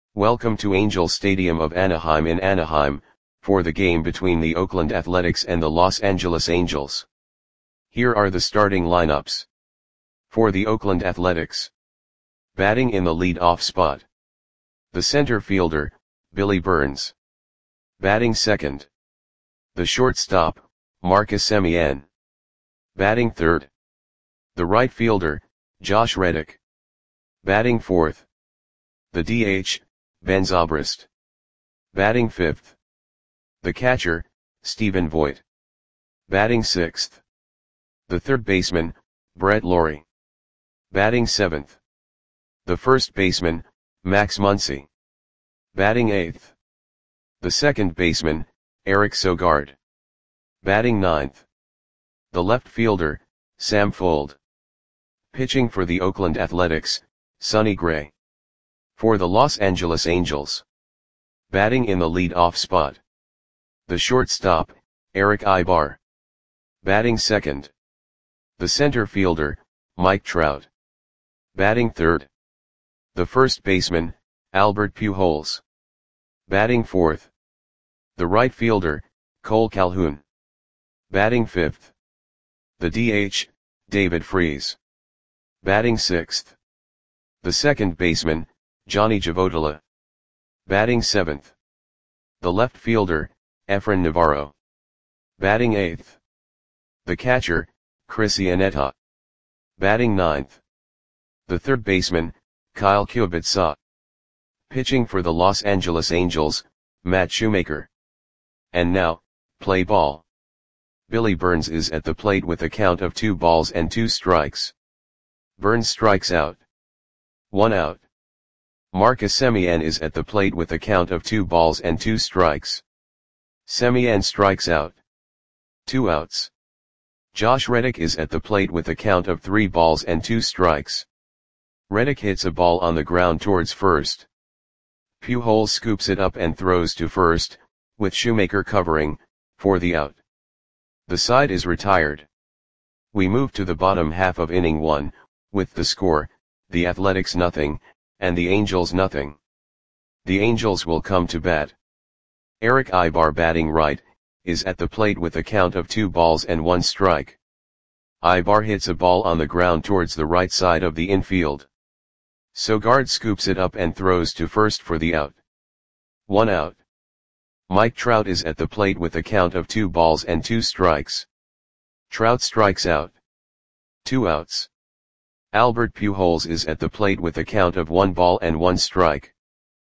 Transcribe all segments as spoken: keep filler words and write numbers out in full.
Welcome to Angel Stadium of Anaheim in Anaheim, for the game between the Oakland Athletics and the Los Angeles Angels. Here are the starting lineups. For the Oakland Athletics. Batting in the lead-off spot. The center fielder, Billy Burns. Batting second. The shortstop, Marcus Semien. Batting third. The right fielder, Josh Reddick. Batting fourth. The D H, Ben Zobrist. Batting fifth. The catcher, Stephen Vogt. Batting sixth. The third baseman, Brett Lawrie. Batting seventh. The first baseman, Max Muncy. Batting eighth. The second baseman, Eric Sogard. Batting ninth. The left fielder, Sam Fuld. Pitching for the Oakland Athletics, Sonny Gray. For the Los Angeles Angels. Batting in the lead-off spot. The shortstop, Erick Aybar. Batting second. The center fielder, Mike Trout. Batting third. The first baseman, Albert Pujols. Batting fourth. The right fielder, Cole Calhoun. Batting fifth. The D H, David Freese. Batting sixth. The second baseman, Johnny Javotila. Batting seventh. The left fielder, Efrain Navarro. Batting eighth. The catcher, Chris Iannetta. Batting ninth. The third baseman, Kyle Kubica. Pitching for the Los Angeles Angels, Matt Shoemaker. And now, play ball. Billy Burns is at the plate with a count of two balls and two strikes. Burns strikes out. One out. Marcus Semien is at the plate with a count of two balls and two strikes. Semien strikes out. Two outs. Josh Reddick is at the plate with a count of three balls and two strikes. Reddick hits a ball on the ground towards first. Pujols scoops it up and throws to first, with Shoemaker covering, for the out. The side is retired. We move to the bottom half of inning one, with the score, the Athletics nothing, and the Angels nothing. The Angels will come to bat. Erick Aybar, batting right, is at the plate with a count of two balls and one strike. Aybar hits a ball on the ground towards the right side of the infield. Sogard scoops it up and throws to first for the out. One out. Mike Trout is at the plate with a count of two balls and two strikes. Trout strikes out. Two outs. Albert Pujols is at the plate with a count of one ball and one strike.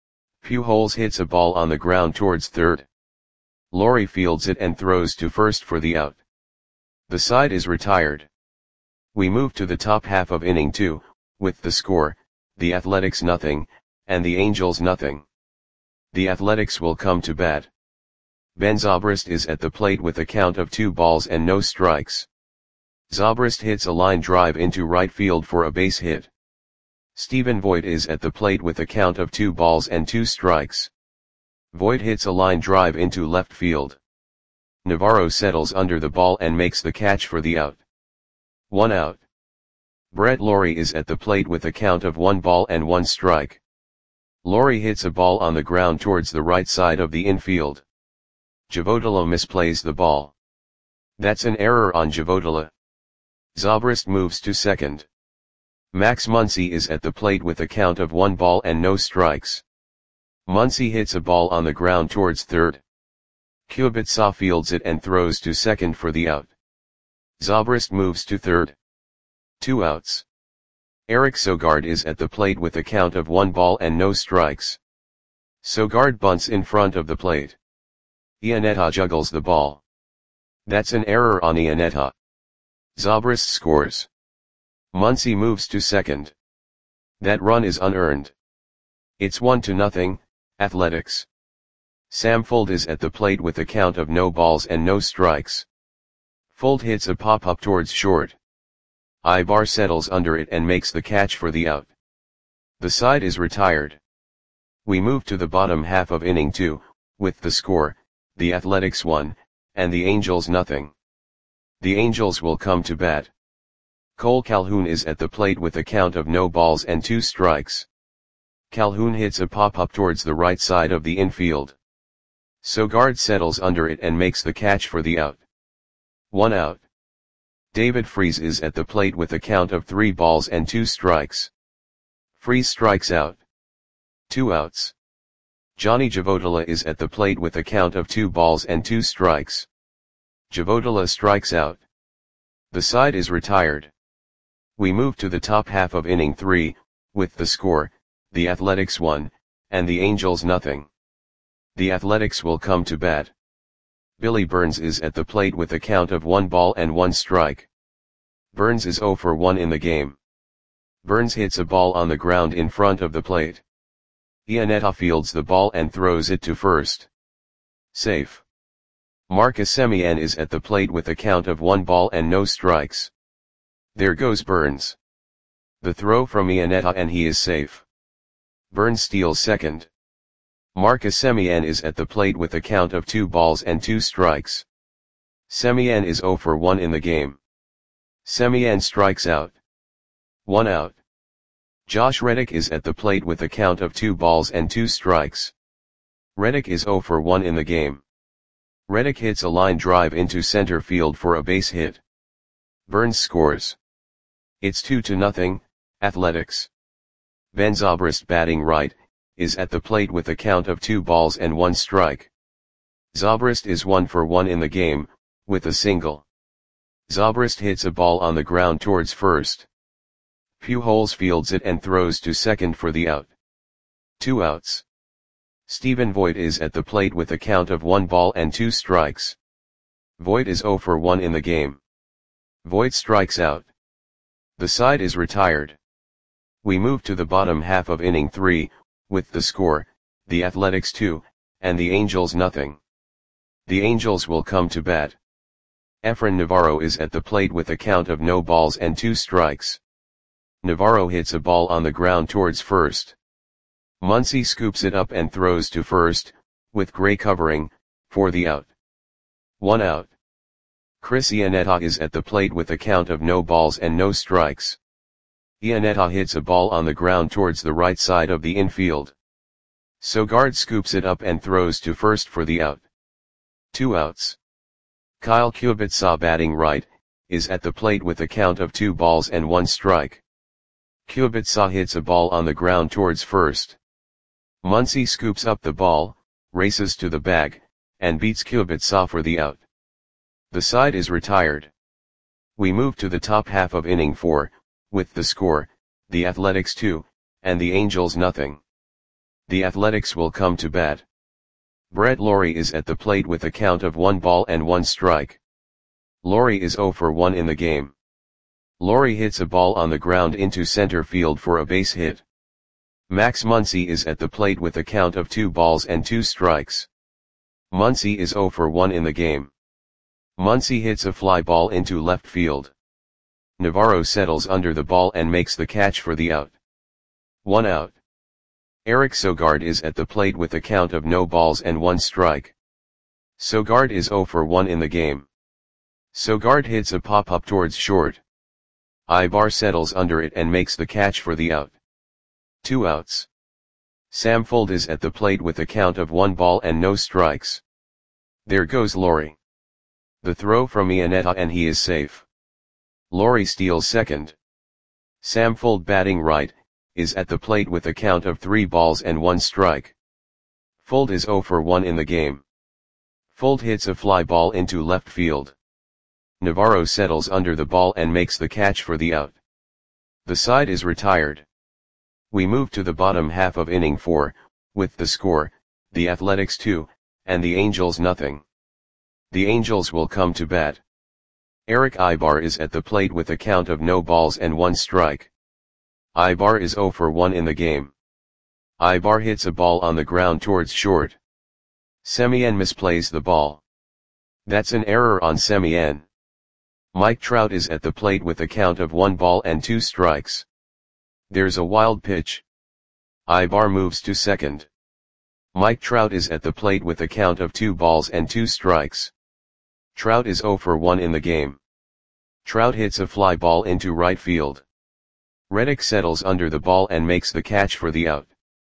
Pujols hits a ball on the ground towards third. Lawrie fields it and throws to first for the out. The side is retired. We move to the top half of inning two, with the score, the Athletics nothing, and the Angels nothing. The Athletics will come to bat. Ben Zobrist is at the plate with a count of two balls and no strikes. Zobrist hits a line drive into right field for a base hit. Stephen Vogt is at the plate with a count of two balls and two strikes. Vogt hits a line drive into left field. Navarro settles under the ball and makes the catch for the out. One out. Brett Lawrie is at the plate with a count of one ball and one strike. Lawrie hits a ball on the ground towards the right side of the infield. Javotila misplays the ball. That's an error on Javotila. Zobrist moves to second. Max Muncy is at the plate with a count of one ball and no strikes. Muncy hits a ball on the ground towards third. Kubica fields it and throws to second for the out. Zobrist moves to third. Two outs. Eric Sogard is at the plate with a count of one ball and no strikes. Sogard bunts in front of the plate. Iannetta juggles the ball. That's an error on Iannetta. Zobrist scores. Muncy moves to second. That run is unearned. It's one to nothing, Athletics. Sam Fuld is at the plate with a count of no balls and no strikes. Fuld hits a pop-up towards short. Aybar settles under it and makes the catch for the out. The side is retired. We move to the bottom half of inning two, with the score, the Athletics one, and the Angels nothing. The Angels will come to bat. Cole Calhoun is at the plate with a count of no balls and two strikes. Calhoun hits a pop-up towards the right side of the infield. Sogard settles under it and makes the catch for the out. One out. David Freese is at the plate with a count of three balls and two strikes. Freese strikes out. Two outs. Johnny Javotila is at the plate with a count of two balls and two strikes. Javotila strikes out. The side is retired. We move to the top half of inning three, with the score, the Athletics one, and the Angels nothing. The Athletics will come to bat. Billy Burns is at the plate with a count of one ball and one strike. Burns is zero for one in the game. Burns hits a ball on the ground in front of the plate. Iannetta fields the ball and throws it to first. Safe. Marcus Semien is at the plate with a count of one ball and no strikes. There goes Burns. The throw from Iannetta and he is safe. Burns steals second. Marcus Semien is at the plate with a count of two balls and two strikes. Semien is zero for one in the game. Semien strikes out. One out. Josh Reddick is at the plate with a count of two balls and two strikes. Reddick is zero for one in the game. Reddick hits a line drive into center field for a base hit. Burns scores. It's two to nothing, Athletics. Ben Zobrist, batting right, is at the plate with a count of two balls and one strike. Zobrist is one for one in the game, with a single. Zobrist hits a ball on the ground towards first. Pujols fields it and throws to second for the out. Two outs. Stephen Voit is at the plate with a count of one ball and two strikes. Voit is zero for one in the game. Voit strikes out. The side is retired. We move to the bottom half of inning three, with the score, the Athletics two, and the Angels nothing. The Angels will come to bat. Efrain Navarro is at the plate with a count of no balls and two strikes. Navarro hits a ball on the ground towards first. Muncy scoops it up and throws to first, with Gray covering, for the out. One out. Chris Iannetta is at the plate with a count of no balls and no strikes. Iannetta hits a ball on the ground towards the right side of the infield. Sogard scoops it up and throws to first for the out. Two outs. Kyle Kubica, batting right, is at the plate with a count of two balls and one strike. Kubica hits a ball on the ground towards first. Muncy scoops up the ball, races to the bag, and beats Kubica for the out. The side is retired. We move to the top half of inning four, with the score, the Athletics two, and the Angels nothing. The Athletics will come to bat. Brett Lawrie is at the plate with a count of one ball and one strike. Lawrie is zero for one in the game. Lawrie hits a ball on the ground into center field for a base hit. Max Muncy is at the plate with a count of two balls and two strikes. Muncy is zero for one in the game. Muncy hits a fly ball into left field. Navarro settles under the ball and makes the catch for the out. One out. Eric Sogard is at the plate with a count of no balls and one strike. Sogard is zero for one in the game. Sogard hits a pop-up towards short. Ibar settles under it and makes the catch for the out. Two outs. Sam Fuld is at the plate with a count of one ball and no strikes. There goes Lawrie. The throw from Iannetta and he is safe. Lawrie steals second. Sam Fuld, batting right, is at the plate with a count of three balls and one strike. Fuld is zero for one in the game. Fuld hits a fly ball into left field. Navarro settles under the ball and makes the catch for the out. The side is retired. We move to the bottom half of inning four, with the score, the Athletics two, and the Angels nothing. The Angels will come to bat. Eric Ibar is at the plate with a count of no balls and one strike. Ibar is zero for one in the game. Ibar hits a ball on the ground towards short. Semien misplays the ball. That's an error on Semien. Mike Trout is at the plate with a count of one ball and two strikes. There's a wild pitch. Ibar moves to second. Mike Trout is at the plate with a count of two balls and two strikes. Trout is zero for one in the game. Trout hits a fly ball into right field. Reddick settles under the ball and makes the catch for the out.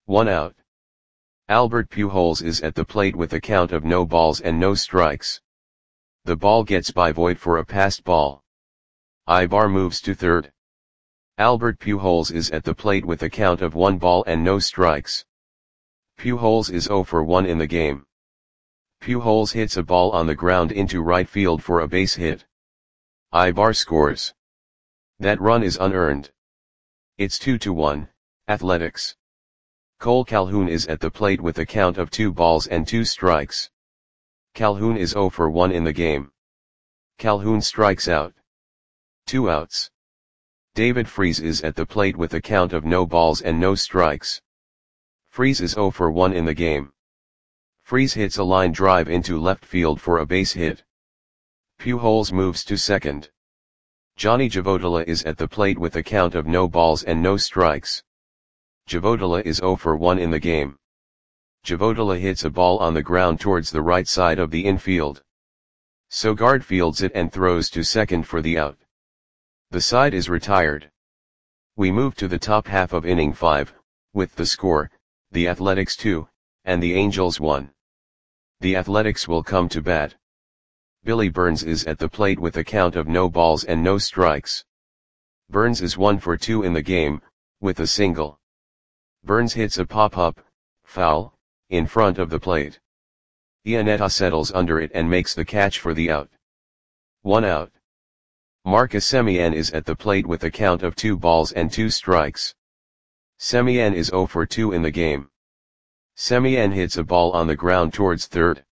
One out. Albert Pujols is at the plate with a count of no balls and no strikes. The ball gets by Voit for a passed ball. Ibar moves to third. Albert Pujols is at the plate with a count of one ball and no strikes. Pujols is zero for one in the game. Pujols hits a ball on the ground into right field for a base hit. Ibar scores. That run is unearned. It's two to one, Athletics. Cole Calhoun is at the plate with a count of two balls and two strikes. Calhoun is zero for one in the game. Calhoun strikes out. Two outs. David Freese is at the plate with a count of no balls and no strikes. Freese is zero for one in the game. Freese hits a line drive into left field for a base hit. Pujols moves to second. Johnny Javodala is at the plate with a count of no balls and no strikes. Javodala is zero for one in the game. Javodala hits a ball on the ground towards the right side of the infield. Sogard fields it and throws to second for the out. The side is retired. We move to the top half of inning five, with the score, the Athletics two, and the Angels one. The Athletics will come to bat. Billy Burns is at the plate with a count of no balls and no strikes. Burns is one for two in the game, with a single. Burns hits a pop-up, foul, in front of the plate. Iannetta settles under it and makes the catch for the out. One out. Marcus Semien is at the plate with a count of two balls and two strikes. Semien is zero for two in the game. Semien hits a ball on the ground towards third.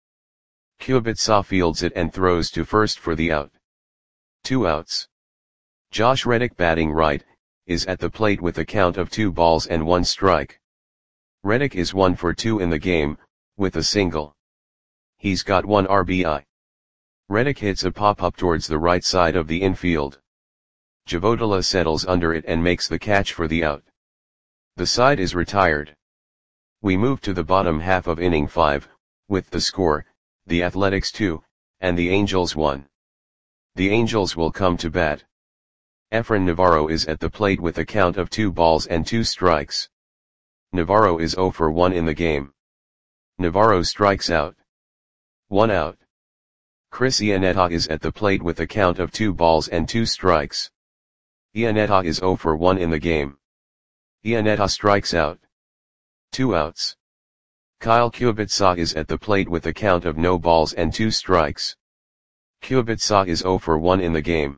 Kubica fields it and throws to first for the out. Two outs. Josh Reddick, batting right, is at the plate with a count of two balls and one strike. Reddick is one for two in the game, with a single. He's got one R B I. Reddick hits a pop-up towards the right side of the infield. Javodala settles under it and makes the catch for the out. The side is retired. We move to the bottom half of inning five, with the score, the Athletics two, and the Angels one. The Angels will come to bat. Efrain Navarro is at the plate with a count of two balls and two strikes. Navarro is zero for one in the game. Navarro strikes out. One out. Chris Iannetta is at the plate with a count of two balls and two strikes. Iannetta is zero for one in the game. Iannetta strikes out. Two outs. Kyle Kubica is at the plate with a count of no balls and two strikes. Kubica is zero for one in the game.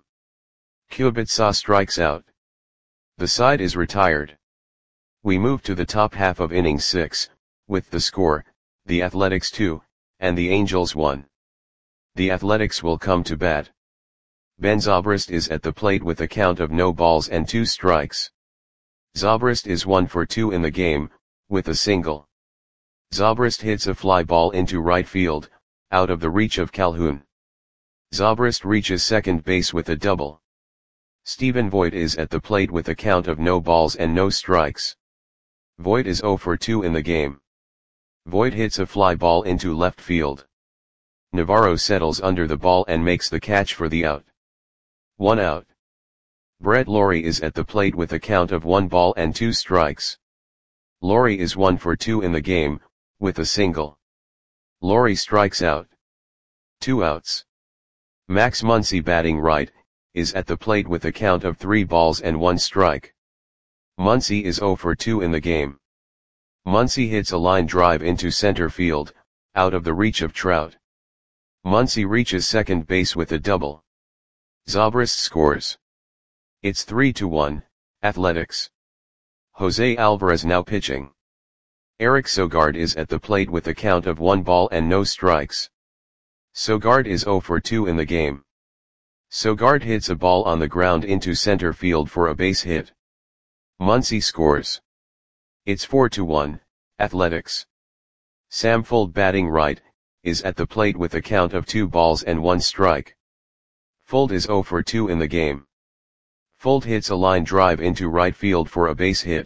Kubica strikes out. The side is retired. We move to the top half of inning six, with the score, the Athletics two, and the Angels one. The Athletics will come to bat. Ben Zobrist is at the plate with a count of no balls and two strikes. Zobrist is one for two in the game, with a single. Zobrist hits a fly ball into right field, out of the reach of Calhoun. Zobrist reaches second base with a double. Stephen Voit is at the plate with a count of no balls and no strikes. Voit is zero for two in the game. Voit hits a fly ball into left field. Navarro settles under the ball and makes the catch for the out. One out. Brett Lawrie is at the plate with a count of one ball and two strikes. Lawrie is one for two in the game, with a single. Lawrie strikes out. Two outs. Max Muncy, batting right, is at the plate with a count of three balls and one strike. Muncy is zero for two in the game. Muncy hits a line drive into center field, out of the reach of Trout. Muncy reaches second base with a double. Zobrist scores. It's three to one, Athletics. Jose Alvarez now pitching. Eric Sogard is at the plate with a count of one ball and no strikes. Sogard is zero for two in the game. Sogard hits a ball on the ground into center field for a base hit. Muncy scores. It's four to one, Athletics. Sam Fuld, batting right, is at the plate with a count of two balls and one strike. Fuld is zero for two in the game. Fuld hits a line drive into right field for a base hit.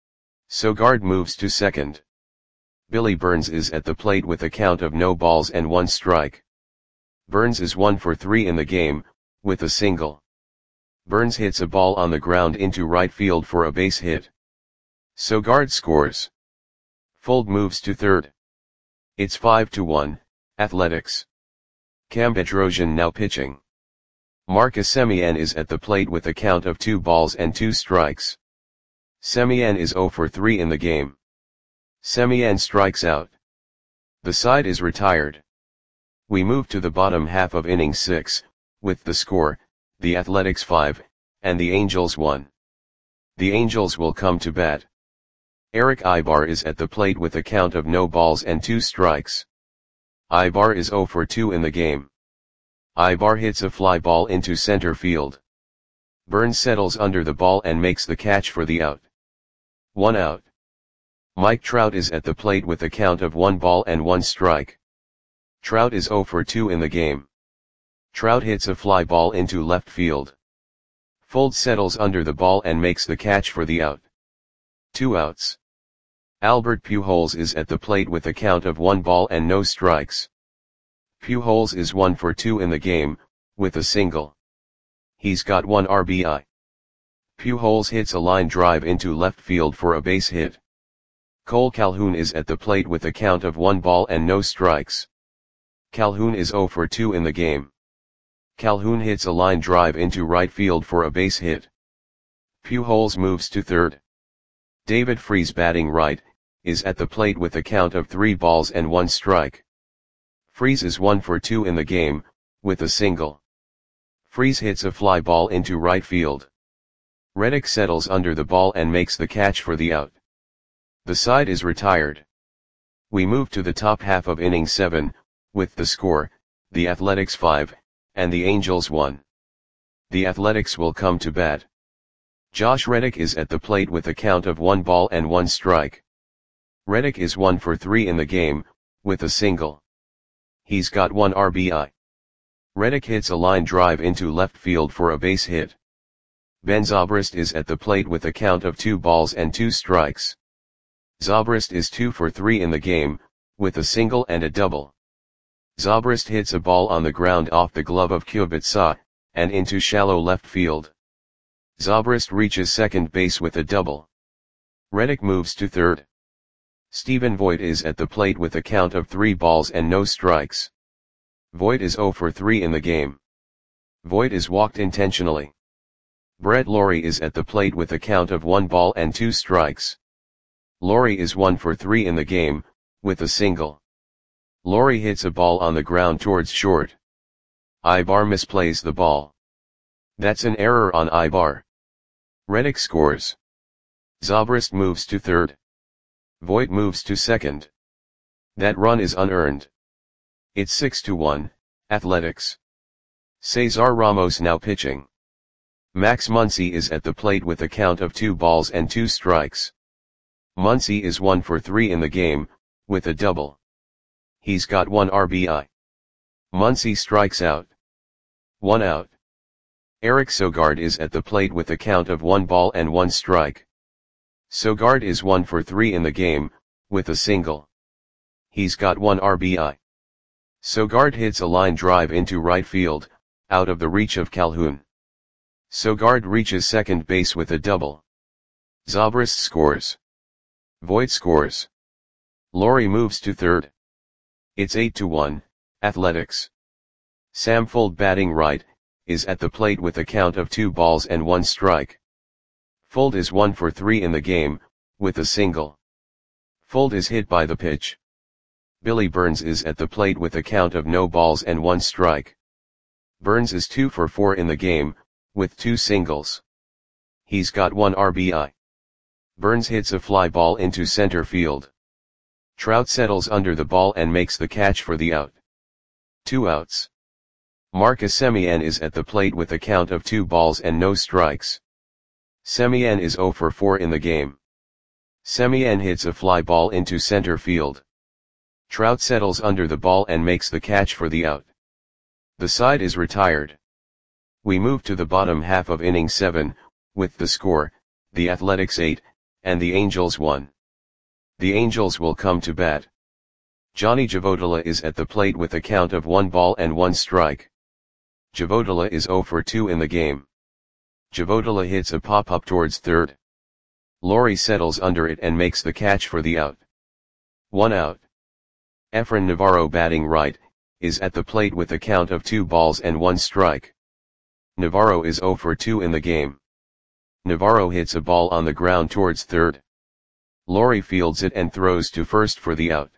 Sogard moves to second. Billy Burns is at the plate with a count of no balls and one strike. Burns is one for three in the game, with a single. Burns hits a ball on the ground into right field for a base hit. Sogard scores. Fold moves to third. It's five to one, Athletics. Cam Bedrosian now pitching. Marcus Semien is at the plate with a count of two balls and two strikes. Semien is zero for three in the game. Semien strikes out. The side is retired. We move to the bottom half of inning six, with the score, the Athletics five, and the Angels one. The Angels will come to bat. Eric Ibar is at the plate with a count of no balls and two strikes. Ibar is zero for two in the game. Ibar hits a fly ball into center field. Burns settles under the ball and makes the catch for the out. One out. Mike Trout is at the plate with a count of one ball and one strike. Trout is zero for two in the game. Trout hits a fly ball into left field. Fold settles under the ball and makes the catch for the out. Two outs. Albert Pujols is at the plate with a count of one ball and no strikes. Pujols is one for two in the game, with a single. He's got one R B I. Pujols hits a line drive into left field for a base hit. Cole Calhoun is at the plate with a count of one ball and no strikes. Calhoun is zero for two in the game. Calhoun hits a line drive into right field for a base hit. Pujols moves to third. David Freese, batting right, is at the plate with a count of three balls and one strike. Freese is one for two in the game, with a single. Freese hits a fly ball into right field. Reddick settles under the ball and makes the catch for the out. The side is retired. We move to the top half of inning seven, with the score, the Athletics five, and the Angels one. The Athletics will come to bat. Josh Reddick is at the plate with a count of one ball and one strike. Reddick is one for three in the game, with a single. He's got one R B I. Reddick hits a line drive into left field for a base hit. Ben Zobrist is at the plate with a count of two balls and two strikes. Zobrist is two for three in the game, with a single and a double. Zobrist hits a ball on the ground off the glove of Kubica, and into shallow left field. Zobrist reaches second base with a double. Reddick moves to third. Stephen Voit is at the plate with a count of three balls and no strikes. Voit is zero for three in the game. Voit is walked intentionally. Brett Lawrie is at the plate with a count of one ball and two strikes. Lawrie is one for three in the game, with a single. Lawrie hits a ball on the ground towards short. Ibar misplays the ball. That's an error on Ibar. Reddick scores. Zobrist moves to third. Voit moves to second. That run is unearned. It's six to one, Athletics. Cesar Ramos now pitching. Max Muncy is at the plate with a count of two balls and two strikes. Muncy is one for three in the game, with a double. He's got one R B I. Muncy strikes out. One out. Eric Sogard is at the plate with a count of one ball and one strike. Sogard is one for three in the game, with a single. He's got one R B I. Sogard hits a line drive into right field, out of the reach of Calhoun. Sogard reaches second base with a double. Zobrist scores. Voit scores. Lawrie moves to third. It's eight to one, Athletics. Sam Fuld, batting right, is at the plate with a count of two balls and one strike. Fuld is one for three in the game, with a single. Fuld is hit by the pitch. Billy Burns is at the plate with a count of no balls and one strike. Burns is two for four in the game, with two singles. He's got one R B I. Burns hits a fly ball into center field. Trout settles under the ball and makes the catch for the out. Two outs. Marcus Semien is at the plate with a count of two balls and no strikes. Semien is zero for four in the game. Semien hits a fly ball into center field. Trout settles under the ball and makes the catch for the out. The side is retired. We move to the bottom half of inning seven, with the score, the Athletics eight, and the Angels one. The Angels will come to bat. Johnny Javotila is at the plate with a count of one ball and one strike. Javotila is zero for two in the game. Javotila hits a pop-up towards third. Lawrie settles under it and makes the catch for the out. One out. Efren Navarro batting right, is at the plate with a count of two balls and one strike. Navarro is zero for two in the game. Navarro hits a ball on the ground towards third. Lowry fields it and throws to first for the out.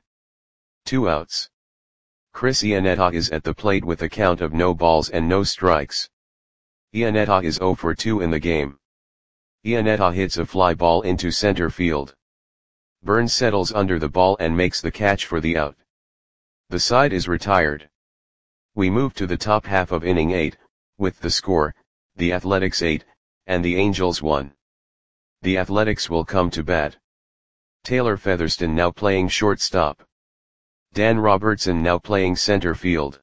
Two outs. Chris Iannetta is at the plate with a count of no balls and no strikes. Iannetta is zero for two in the game. Iannetta hits a fly ball into center field. Burns settles under the ball and makes the catch for the out. The side is retired. We move to the top half of inning eight, with the score, the Athletics eight, and the Angels one. The Athletics will come to bat. Taylor Featherston now playing shortstop. Dan Robertson now playing center field.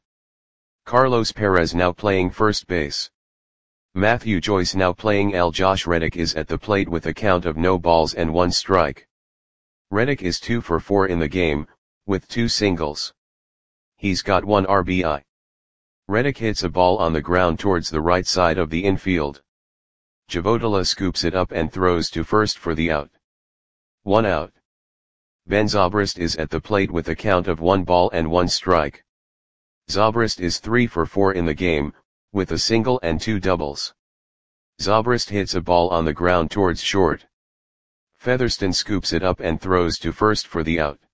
Carlos Perez now playing first base. Matthew Joyce now playing L. Josh Reddick is at the plate with a count of no balls and one strike. Reddick is two for four in the game, with two singles. He's got one R B I. Reddick hits a ball on the ground towards the right side of the infield. Javotila scoops it up and throws to first for the out. One out. Ben Zobrist is at the plate with a count of one ball and one strike. Zobrist is three for four in the game, with a single and two doubles. Zobrist hits a ball on the ground towards short. Featherston scoops it up and throws to first for the out.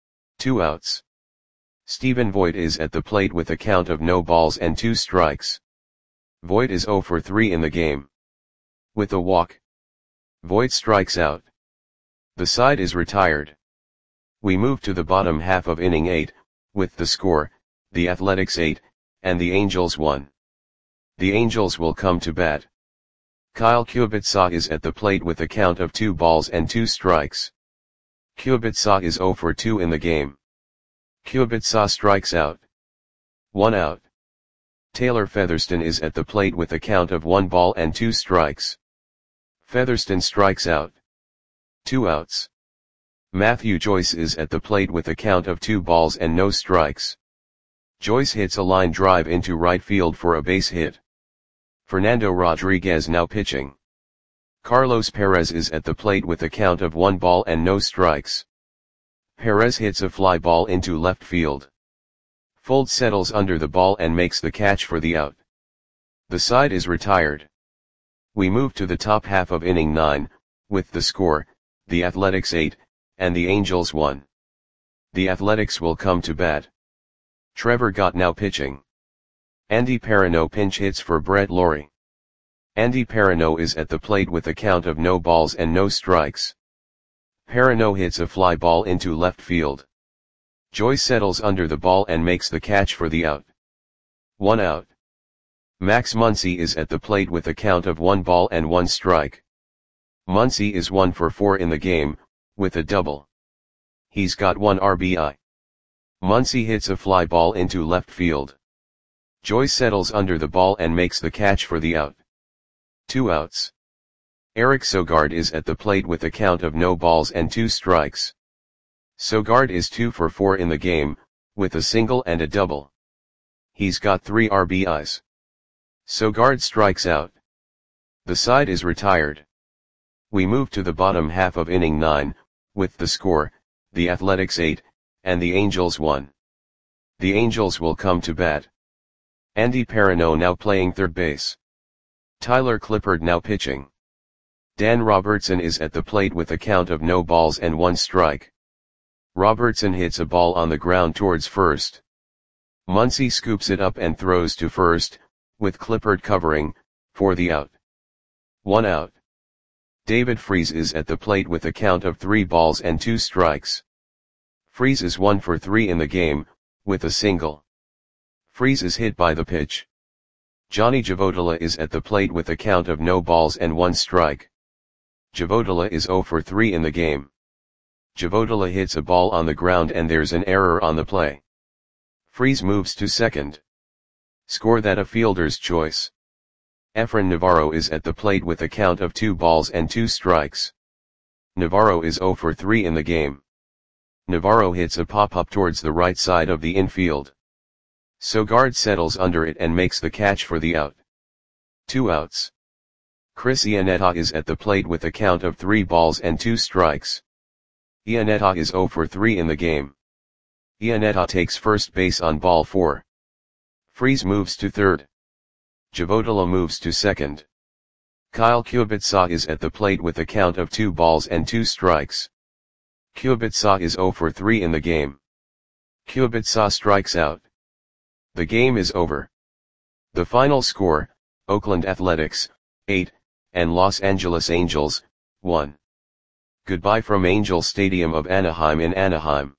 Two outs. Stephen Voigt is at the plate with a count of no balls and two strikes. Voigt is zero for three in the game. With a walk, Voigt strikes out. The side is retired. We move to the bottom half of inning eight, with the score, the Athletics eight, and the Angels one. The Angels will come to bat. Kyle Kubitsa is at the plate with a count of two balls and two strikes. Kubitsa is zero for two in the game. Kubitsa strikes out. One out. Taylor Featherston is at the plate with a count of one ball and two strikes. Featherston strikes out. Two outs. Matthew Joyce is at the plate with a count of two balls and no strikes. Joyce hits a line drive into right field for a base hit. Fernando Rodriguez now pitching. Carlos Perez is at the plate with a count of one ball and no strikes. Perez hits a fly ball into left field. Fold settles under the ball and makes the catch for the out. The side is retired. We move to the top half of inning nine, with the score, the Athletics eight, and the Angels one. The Athletics will come to bat. Trevor Gott now pitching. Andy Perino pinch hits for Brett Lawrie. Andy Perino is at the plate with a count of no balls and no strikes. Perino hits a fly ball into left field. Joyce settles under the ball and makes the catch for the out. One out. Max Muncy is at the plate with a count of one ball and one strike. Muncy is one for four in the game, with a double. He's got one R B I. Muncy hits a fly ball into left field. Joyce settles under the ball and makes the catch for the out. Two outs. Eric Sogard is at the plate with a count of no balls and two strikes. Sogard is two for four in the game, with a single and a double. He's got three R B Is. Sogard strikes out. The side is retired. We move to the bottom half of inning nine, with the score, the Athletics eight, and the Angels one. The Angels will come to bat. Andy Perino now playing third base. Tyler Clippard now pitching. Dan Robertson is at the plate with a count of no balls and one strike. Robertson hits a ball on the ground towards first. Muncy scoops it up and throws to first, with Clippard covering, for the out. One out. David Freese is at the plate with a count of three balls and two strikes. Freese is one for three in the game, with a single. Freese is hit by the pitch. Johnny Javotila is at the plate with a count of no balls and one strike. Javotila is zero for three in the game. Javotila hits a ball on the ground and there's an error on the play. Freese moves to second. Score that a fielder's choice. Efren Navarro is at the plate with a count of two balls and two strikes. Navarro is zero for three in the game. Navarro hits a pop-up towards the right side of the infield. Sogard settles under it and makes the catch for the out. Two outs. Chris Iannetta is at the plate with a count of three balls and two strikes. Iannetta is zero for three in the game. Iannetta takes first base on ball four. Freeze moves to third. Javotola moves to second. Kyle Kubica is at the plate with a count of two balls and two strikes. Kubica is zero for three in the game. Kubica strikes out. The game is over. The final score, Oakland Athletics, eight, and Los Angeles Angels, one. Goodbye from Angel Stadium of Anaheim in Anaheim.